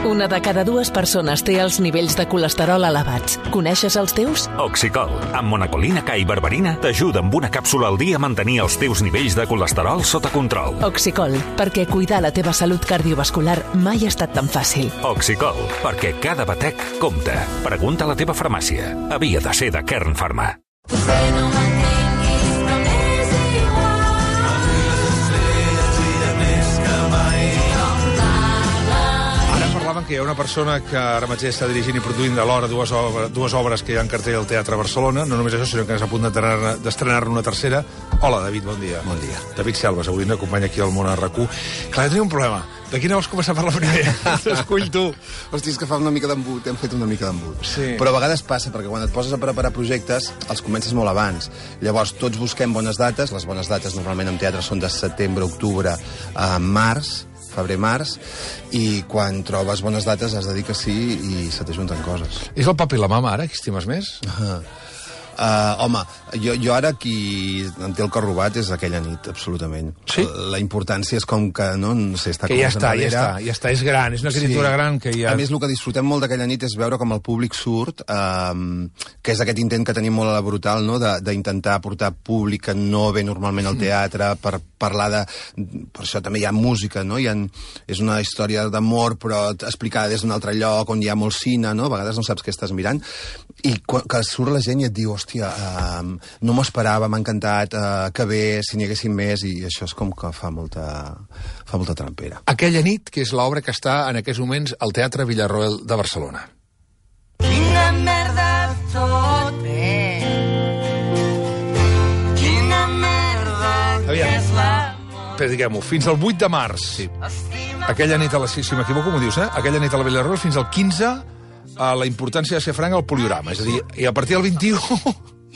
Una de cada dues persones té els nivells de colesterol elevats. Coneixes els teus? Oxicol, amb monacolina K i berberina, t'ajuda amb una càpsula al dia a mantenir els teus nivells de colesterol sota control. Oxicol, perquè cuidar la teva salut cardiovascular mai ha estat tan fàcil. Oxicol, perquè cada batec compta. Pregunta a la teva farmàcia. Havia de ser de Kern Pharma. Que hi ha una persona que ara mateix està dirigint i produint alhora dues obres que hi ha en cartell al Teatre Barcelona. No només això, sinó que és a punt d'estrenar-ne una tercera. Hola, David, bon dia. Bon dia. David Selves, avui ens acompanya aquí al Món a RAC1. Clar, jo tenia un problema. De quina vols començar a parlar primer? Escull tu. Hosti, és que fa una mica d'embut, hem fet una mica d'embut. Sí. Però a vegades passa, perquè quan et poses a preparar projectes, els comences molt abans. Llavors, tots busquem bones dates. Les bones dates normalment en teatre són de setembre, octubre, març, febrer-març, i quan trobes bones dates has de dir que sí i se t'ajunten coses. És el paper i la mama, ara, que estimes més? Home, jo ara qui em té el cor robat és aquella nit, absolutament. Sí? La importància és com que, no sé, està que com ja està, és gran, és una criatura gran que ja... A més, el que disfrutem molt d'aquella nit és veure com el públic surt, que és aquest intent que tenim molt a la Brutal, no?, d'intentar portar públic que no ve normalment al teatre, per parlar de... Per això també hi ha música, no? És una història d'amor, però explicada des d'un altre lloc, on hi ha molt cine, no? A vegades no saps què estàs mirant, i que surt la gent i et diu, hòstia, no m'ho esperava, m'ha encantat, que bé, si n'hi haguessin més, i això és com que fa molta trampera. Aquella nit, que és l'obra que està en aquests moments al Teatre Villarroel de Barcelona. Quina merda tot bé. Quina merda que és l'amor. Però diguem-ho, fins al 8 de març. Sí. Aquella nit a la... Si m'equivoco, m'ho dius, eh? Aquella nit a la Villarroel fins al 15... a la importància de ser franc al poliorama. És a dir, i a partir del 21...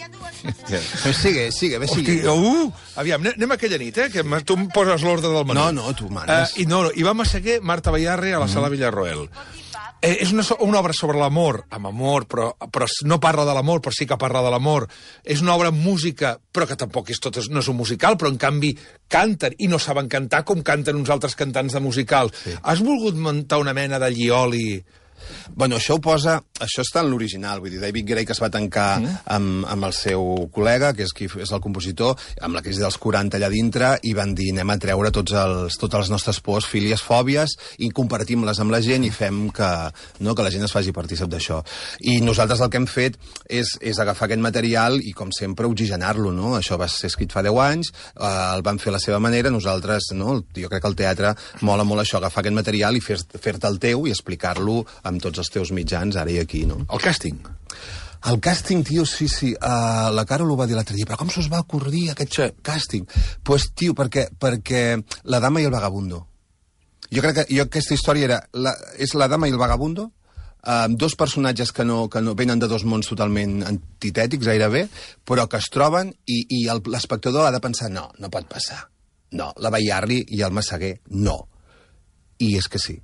Sigue, bé, sigue. Aviam, anem a aquella nit, que tu em poses l'ordre del menú. No, tu manes. I vam a seguir Marta Bayarri a la Sala Villarroel. És una obra sobre l'amor, amb amor, però no parla de l'amor, però sí que parla de l'amor. És una obra amb música, però que tampoc no és un musical, però en canvi canten, i no saben cantar com canten uns altres cantants de musical. Sí. Has volgut muntar una mena de llioli... Bueno, això està en l'original, vull dir, David Gray, que es va tancar amb el seu col·lega, que és el compositor, amb la crisi dels 40 allà dintre, i van dir, anem a treure totes les nostres pors, fílies, fòbies, i compartim-les amb la gent i fem que la gent es faci partícip d'això. I nosaltres el que hem fet és agafar aquest material i, com sempre, oxigenar-lo, no? Això va ser escrit fa 10 anys, el van fer a la seva manera, nosaltres, no? Jo crec que al teatre mola molt això, agafar aquest material i fer-te el teu i explicar-lo amb tots els teus mitjans, ara i aquí, no? El càsting. El càsting, tio, sí. La Carol ho va dir l'altre dia, però com se us va ocorrir aquest càsting? Pues, tio, perquè La dama i el vagabundo. Jo crec que aquesta història és La dama i el vagabundo, dos personatges que no venen de dos mons totalment antitètics, gairebé, però que es troben i l'espectador ha de pensar, no pot passar. No, la Bayarri i el Massaguer, no. I és que sí.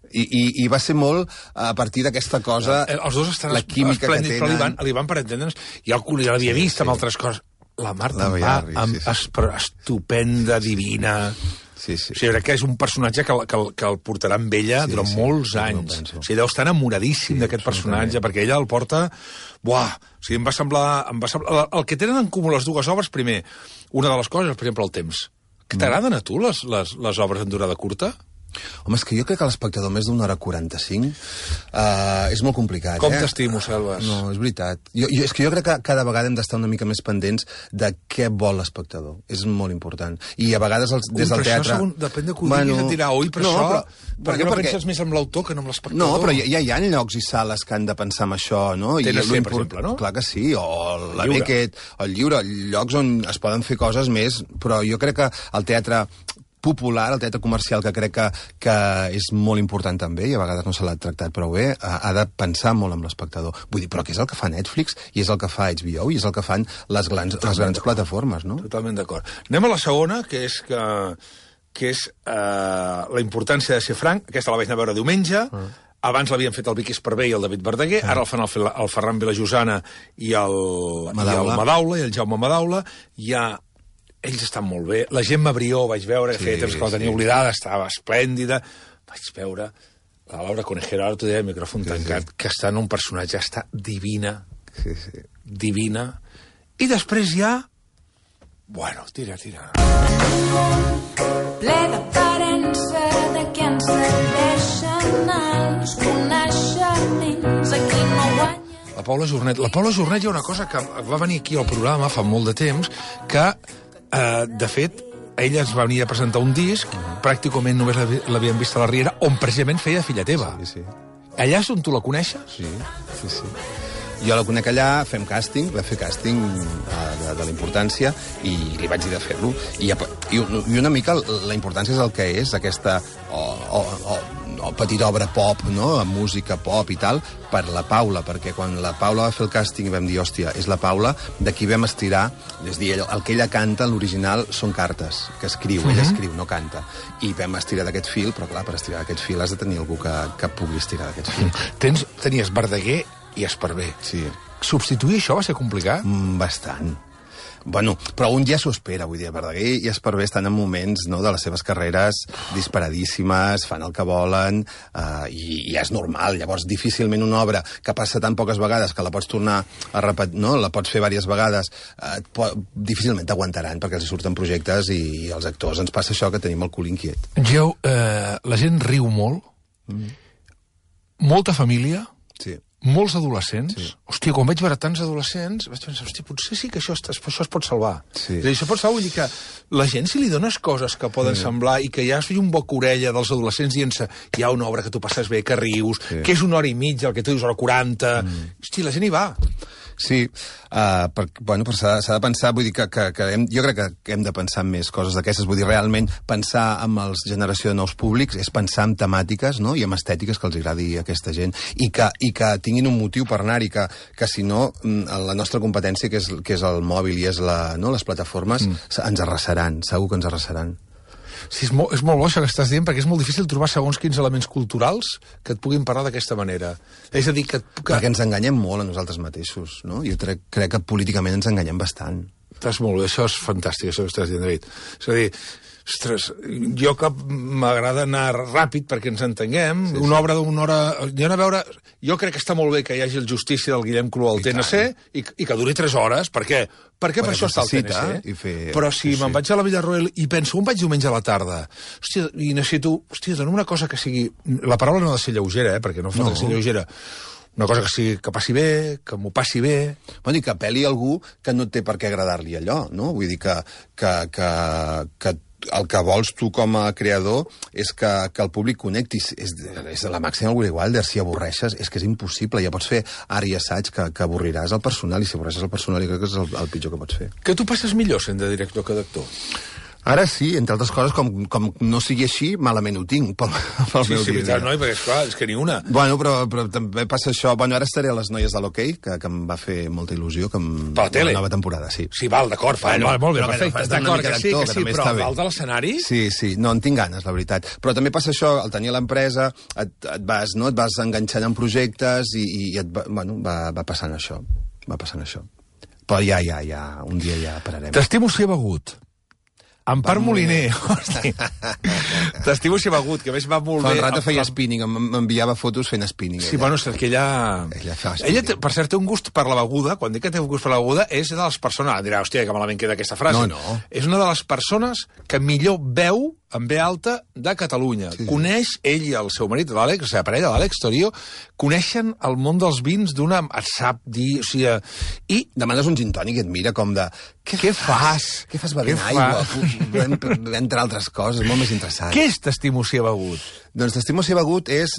I va ser molt a partir d'aquesta cosa, els dos estan la química que tenen. Però li van per entendre'ns, ja l'havia vist amb altres coses. La Marta però estupenda, divina. Sí. O sigui, crec que és un personatge que el portarà amb ella durant molts anys. O sigui, deu estar enamoradíssim d'aquest personatge, perquè ella el porta... Buah! O sigui, em va semblar... El que tenen en comú les dues obres, primer, una de les coses, per exemple, el temps. T'agraden a tu les obres en durada curta? Home, és que jo crec que l'espectador més d'una hora 45 és molt complicat. Com t'estimo, Selves? No, és veritat. És que jo crec que cada vegada hem d'estar una mica més pendents de què vol l'espectador. És molt important. I a vegades des del teatre... Això, depèn de que ho diguis, et dirà, oi, però això... Per què no penses més amb l'autor que no amb l'espectador? No, però ja hi ha llocs i sales que han de pensar en això, no? TNC, per exemple, no? Clar que sí, o la Beckett, o el Lliure, llocs on es poden fer coses més, però jo crec que el teatre popular, el teatre comercial, que crec que és molt important també, i a vegades no se l'ha tractat prou bé, ha de pensar molt amb l'espectador. Vull dir, però que és el que fa Netflix, i és el que fa HBO, i és el que fan les grans plataformes, no? Totalment d'acord. Anem a la segona, que és la importància de ser franc. Aquesta la vaig anar a veure diumenge. Abans l'havien fet el Vicky Esparvé i el David Verdaguer, ara el fan el Ferran Vilajosana i el Madaula, i el Jaume Madaula. Ells estan molt bé. La Gemma Brió, vaig veure, que feia temps que la tenia oblidada, estava esplèndida. Vaig veure la Laura Conejero, ara t'ho deia al micròfon tancat, que està en un personatge, està divina, divina, i després ja... Bueno, tira. Ple d'aparença de què ens serveixen els coneixements a qui no guanya. La Paula Jornet hi ha una cosa que va venir aquí al programa fa molt de temps, que, de fet, ella ens va venir a presentar un disc, pràcticament només l'havíem vist a la Riera, on precisament feia Filla teva. Sí. Allà és on tu la coneixes? Sí. Jo la conec allà, fem càsting, va fer càsting de la importància, i li vaig dir de fer-lo. I una mica la importància és el que és, aquesta petita obra pop, no?, amb música pop i tal, per la Paula, perquè quan la Paula va fer el càsting i vam dir, hòstia, és la Paula, d'aquí vam estirar, és dir, el que ella canta, l'original, són cartes, que escriu, ella escriu, no canta. I vam estirar d'aquest fil, però clar, per estirar d'aquest fil has de tenir algú que pugui estirar d'aquest fil. Tenies Verdaguer i Esparver. Sí. Substituir això va ser complicat? Bastant. Bueno, però un ja s'ho espera, vull dir, Verdaguer i Esparver estan en moments, no, de les seves carreres disparadíssimes, fan el que volen, i és normal. Llavors, difícilment una obra que passa tan poques vegades que la pots tornar a repetir, no?, la pots fer diverses vegades, difícilment t'aguantaran perquè els surten projectes i als actors ens passa això, que tenim el cul inquiet. Geu, la gent riu molt, molta família, Sí. molts adolescents. Sí. Hòstia, quan vaig veure tants adolescents, vaig pensar, hòstia, potser sí que això es pot salvar. Sí. És a dir, això pot salvar, vull dir que la gent, si li dones coses que poden semblar i que ja has fet un boc orella dels adolescents dient-se, hi ha una obra que tu passes bé, que rius, que és 1 hora i mitja, el que tu dius, 1h40... Hòstia, la gent hi va. Sí, però s'ha de pensar, vull dir que jo crec que hem de pensar en més coses d'aquestes, vull dir, realment pensar en la generació de nous públics és pensar en temàtiques, no?, i en estètiques que els agradi a aquesta gent, i que tinguin un motiu per anar-hi, que si no, la nostra competència, que és el mòbil i és les plataformes, ens arrasaran, segur que ens arrasaran. Sí, és molt bo això que estàs dient, perquè és molt difícil trobar segons quins elements culturals que et puguin parlar d'aquesta manera. És a dir, perquè ens enganyem molt a nosaltres mateixos, no? Jo crec que políticament ens enganyem bastant. Estàs molt bé, això és fantàstic, això que estàs dient, David. És a dir, ostres, jo que m'agrada anar ràpid perquè ens entenguem, una obra d'una hora... Jo crec que està molt bé que hi hagi el Justícia del Guillem Clua al TNC i que duri 3 hores. Per què? Perquè per això està al TNC. Però si me'n vaig a la Villarroel i penso, on vaig diumenge a la tarda? Hòstia, i necessito... Hòstia, dona una cosa que sigui... La paraula no ha de ser lleugera, perquè no fa de ser lleugera. Una cosa que passi bé, que m'ho passi bé... Bueno, i que apel·li a algú que no té per què agradar-li allò, no? Vull dir que el que vols tu com a creador és que el públic connecti. És de la màxima Willy Wilder. Si avorreixes, és que és impossible. Ja pots fer art i assaig que avorriràs el personal, i si avorreixes el personal, jo crec que és el pitjor que pots fer. Que tu passes millor sent de director que d'actor? Ara sí, entre altres coses, com no sigui així, malament ho tinc pel meu dia. Sí, veritat, no? Perquè, esclar, és que ni una. Bueno, però també passa això... Bueno, ara estaré a Les Noies de l'Hoquei, que em va fer molta il·lusió, que per la tele? La nova temporada, sí. Sí, val, d'acord, molt bé, perfecte. D'acord, que sí, però a dalt de l'escenari... Sí, no, en tinc ganes, la veritat. Però també passa això, al tenir l'empresa, et vas enganxant en projectes i va passant això. Però ja, un dia ja pararem. T'estimo si he begut. Empar Moliner, hosti. T'estimo si he begut, que a més va molt bé. Fa un rato feia spinning, m'enviava fotos fent spinning. Sí, bueno, és que ella per cert, té un gust per la beguda, quan dic que té un gust per la beguda, és de les persones... Dirà, hòstia, que malament queda aquesta frase. No. És una de les persones que millor veu en B alta de Catalunya. Sí. Coneix ell i el seu marit, l'Àlex, la seva parella, l'Àlex Torio, coneixen el món dels vins d'una... Et sap dir... O sigui, i demanes un gin tònic i et mira com de... Què fas? Què fas bevent aigua? Entre altres coses, molt més interessant. Què és T'estimo si he begut? Doncs T'estimo si he begut és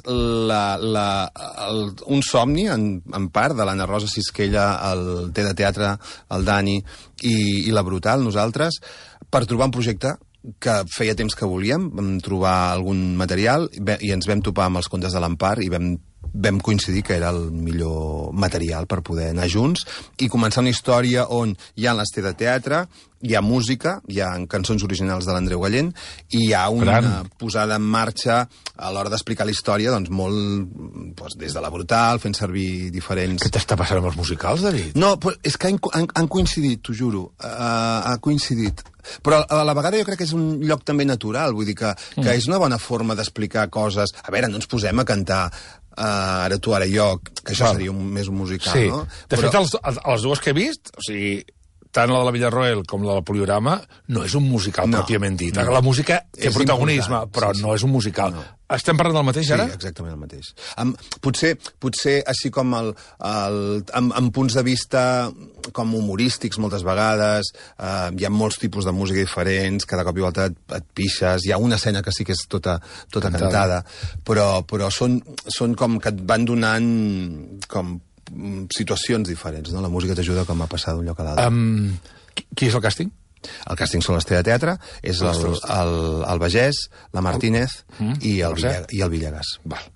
un somni, en part, de l'Anna Rosa Sisquella, el Té de Teatre, el Dani i la Brutal, nosaltres, per trobar un projecte que feia temps que volíem, vam trobar algun material i ens vam topar amb els contes de l'Empar i vam coincidir que era el millor material per poder anar junts i començar una història on hi ha l'Esté de Teatre, hi ha música, hi ha cançons originals de l'Andreu Gallent i hi ha una posada en marxa a l'hora d'explicar la història, doncs molt doncs, des de la Brutal, fent servir diferents... Què t'està passant amb els musicals, David? No, però és que han coincidit, t'ho juro. Ha coincidit. Però a la vegada jo crec que és un lloc també natural, vull dir que és una bona forma d'explicar coses. A veure, no ens posem a cantar ara tu, ara jo, que això seria més un musical, sí. no? De fet, les dues que he vist, o sigui, tant la de la Villarroel com la del Poliorama, no és un musical pròpiament dit. La música té protagonisme, però no és un musical. No. Estem parlant del mateix, ara? Sí, exactament el mateix. Potser així com amb punts de vista com humorístics moltes vegades, hi ha molts tipus de música diferents, cada cop i volta et pixes, hi ha una escena que sí que és tota cantada, però són com que et van donant com situacions diferents, no? La música t'ajuda com a passar d'un lloc a l'altre. Qui és el càsting? El càsting són l'Estrella de Teatre, és el Bagès, la Martínez i el Villegas. Val.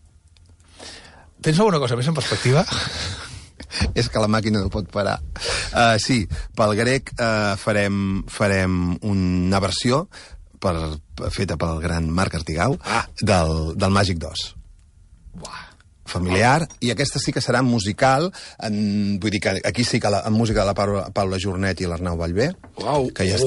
Tens alguna cosa més en perspectiva? És que la màquina no pot parar. Sí, pel grec farem una versió feta pel gran Marc Artigau del Màgic 2. Uah. Familiar, i aquesta sí que serà musical, vull dir que aquí sí que en música de la Paula Jornet i l'Arnau Vallvé, que ja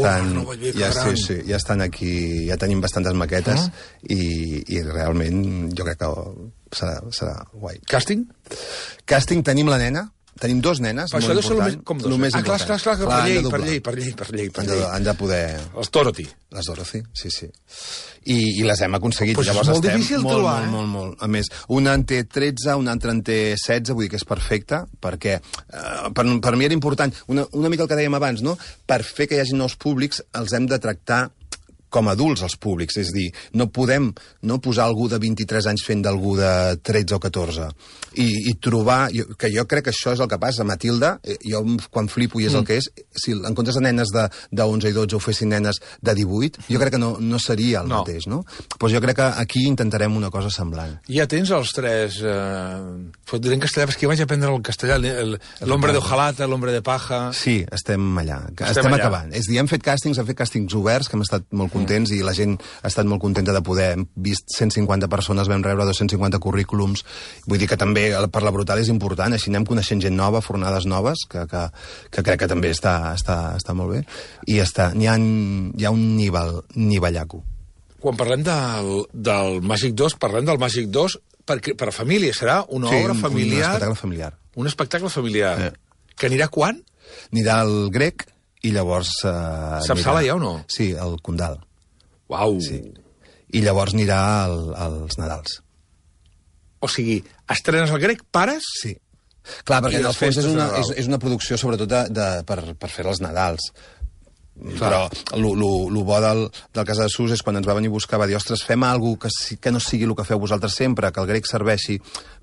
estan aquí, ja tenim bastantes maquetes, i realment jo crec que serà guai. Càsting? Càsting tenim la nena, tenim dos nenes, molt important. Com dos? Clar, per llei. Han de poder... Les Dorothy. Les Dorothy, sí. I les hem aconseguit. Pues és molt difícil trobar, molt. A més, una en té 13, una altra en té 16, vull dir que és perfecta, perquè per mi era important, una mica el que dèiem abans, no? Per fer que hi hagi nous públics, els hem de tractar com adults, els públics. És a dir, no podem posar algú de 23 anys fent d'algú de 13 o 14. I trobar... Que jo crec que això és el que passa. Matilda, jo quan flipo i és el que és, si en comptes de nenes de 11 i 12 ho fessin nenes de 18, jo crec que no seria el mateix, no? Doncs jo crec que aquí intentarem una cosa semblant. Ja tens els tres... diré en castellà, perquè vaig aprendre el castellà, l'Hombre de Hojalata, l'Hombre de Paja... Sí, estem allà. Estem acabant. És a dir, hem fet càstings oberts, que hem estat molt contents, i la gent ha estat molt contenta de poder... Hem vist 150 persones, vam rebre 250 currículums. Vull dir que també per la Brutal és important, així anem coneixent gent nova, fornades noves, que crec que també està molt bé. I hi ha un nivellaco. Quan parlem del Màgic 2, parlem del Màgic 2 per a família. Serà una obra familiar... un espectacle familiar. Un espectacle familiar. Que anirà quan? Anirà al Grec i llavors... Saps sala ja o no? Sí, al Condal. Uau! Sí. I llavors anirà als Nadals. O sigui, estrenes al Grec, pares? Sí. Clar, perquè en el fons és una producció sobretot per fer els Nadals. Però el bo del Casa de Sus és quan ens va venir a buscar, va dir, ostres, fem alguna cosa que no sigui el que feu vosaltres sempre, que el Grec serveixi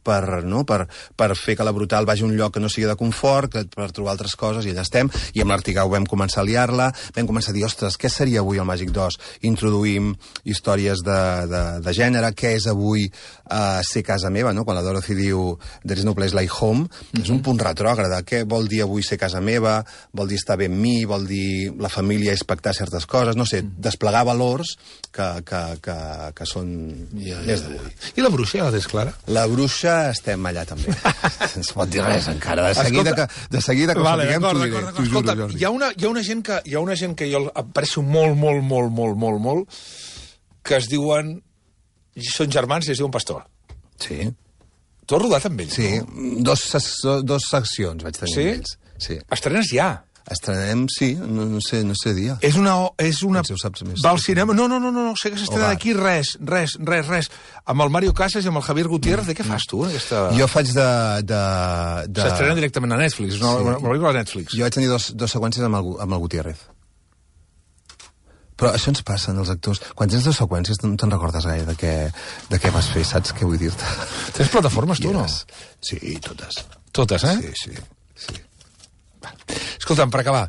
per fer que la Brutal vagi a un lloc que no sigui de confort, per trobar altres coses, i allà estem. I amb l'Artigau vam començar a liar-la, vam començar a dir, ostres, què seria avui el Màgic 2? Introduïm històries de gènere, què és avui ser casa meva, no? Quan la Dorothy diu there is no place like home, és un punt retrògrada. Què vol dir avui ser casa meva? Vol dir estar bé amb mi? Vol dir la família és pactar certes coses? No sé, desplegar valors que són més d'avui. I la bruixa ja la tens clara? La bruixa estem allà també. Ens pot dir res encara. De seguida que ho sapiguem, t'ho diré. Escolta, hi ha una gent que jo aprecio molt, que es diuen... Són germans i es diuen Pastor. Sí. Tu has rodat amb ells, no? Dos seccions vaig tenir amb ells. Sí. Estrenes ja. Estrenem, sí, no sé dia. És una... Ho saps més. Va al cinema... No, sé que s'estrena d'aquí res. Amb el Mario Casas i amb el Javier Gutiérrez, de què fas tu? Jo faig de... S'estrena directament a Netflix, una pel·lícula a Netflix. Jo vaig tenir dos seqüències amb el Gutiérrez. Però això ens passa en els actors. Quan tens dues seqüències no te'n recordes gaire de què vas fer, saps què vull dir-te? Tens plataformes, tu, no? Sí, totes. Totes, eh? Sí. Escolta'm, per acabar,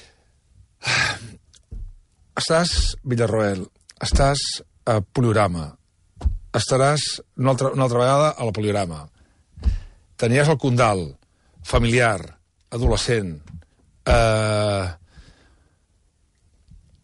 estàs Villarroel, estàs a Poliorama, estaràs una altra vegada a la Poliorama, tenies el Condal, familiar, adolescent,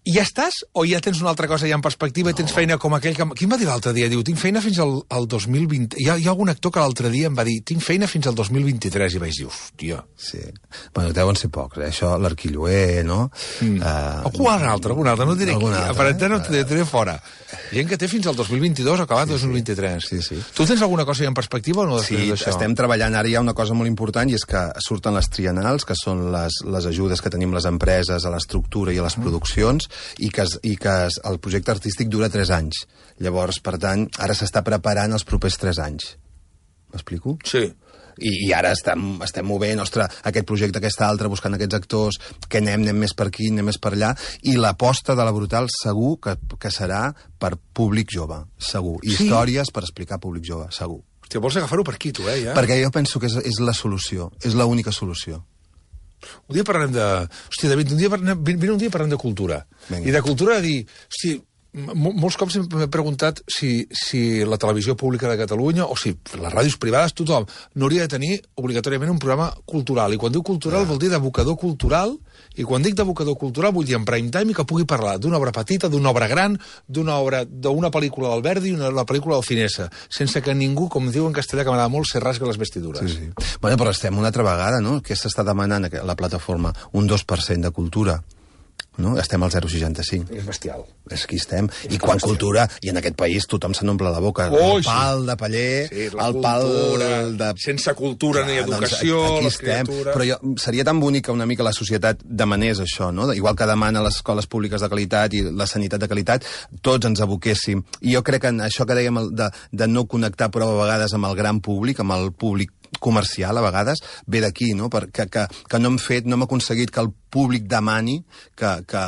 I ja estàs? O ja tens una altra cosa ja en perspectiva i tens feina com aquell que... Qui em va dir l'altre dia? Diu, tinc feina fins al 2020... Hi ha algun actor que l'altre dia em va dir tinc feina fins al 2023 i vaig dir, hòstia... Sí. Bueno, deuen ser pocs, Això, l'Arquilloé, no? Algun altre, no et diré qui. Aparentment no et diré fora. Gent que té fins al 2022 acabat 2023. Sí. Tu tens alguna cosa ja en perspectiva o no? Sí, estem treballant ara. Hi ha una cosa molt important i és que surten les triennals, que són les ajudes que tenim les empreses a l'estructura i a les produccions, i que el projecte artístic dura 3 anys. Llavors, per tant, ara s'està preparant els propers 3 anys. M'explico? Sí. I ara estem movent, aquest projecte, aquesta altra, buscant aquests actors, que anem més per aquí, anem més per allà, i l'aposta de la Brutal segur que serà per públic jove, segur. Sí? Històries per explicar a públic jove, segur. Hòstia, vols agafar-ho per aquí, tu, ja? Perquè jo penso que és la solució, és l'única solució. Un dia parlem de... Hòstia, David, vine un dia parlem de cultura. Vinga. I de cultura de dir... Hòstia, molts cops m'he preguntat si la televisió pública de Catalunya o si les ràdios privades, tothom, no hauria de tenir obligatòriament un programa cultural. I quan diu cultural vol dir d'abocador cultural, i quan dic d'abocador cultural vull dir en prime time i que pugui parlar d'una obra petita, d'una obra gran, d'una pel·lícula del Verdi i una pel·lícula del Finesa, sense que ningú, com diu en castellà, que m'agrada molt, se rasga les vestidures. Sí. Bueno, però estem una altra vegada, no? Què s'està demanant a la plataforma? Un 2% de cultura. No? Estem al 0,65. És bestial. És aquí estem. I quan cultura, i en aquest país tothom se n'omple la boca. El pal de paller, el pal de... Sense cultura ni educació, aquí les criatures... Però seria tan bonic que una mica la societat demanés això, no? Igual que demana les escoles públiques de qualitat i la sanitat de qualitat, tots ens aboquéssim. I jo crec que en això que dèiem de no connectar prou a vegades amb el gran públic, amb el públic comercial, a vegades, ve d'aquí, no? Perquè que no hem aconseguit que el públic demani que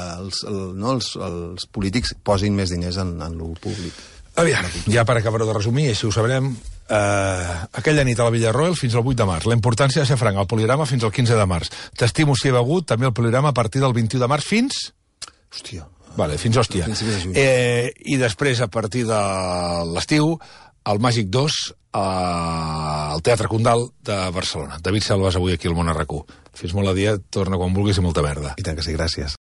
els polítics posin més diners en lo públic. Aviam, ja per acabar de resumir, així ho sabrem, aquella nit a la Villarroel fins al 8 de març. La importància de ser franc, el Polirama fins al 15 de març. T'estimo si he begut, també el Polirama a partir del 21 de març fins... Hòstia. Vale, fins hòstia. I després, a partir de l'estiu, el Màgic 2 al Teatre Condal de Barcelona. David Selves, avui aquí al Món RQ. Fins molt a dia, torna quan vulguis i molta merda. I tant que sí, gràcies.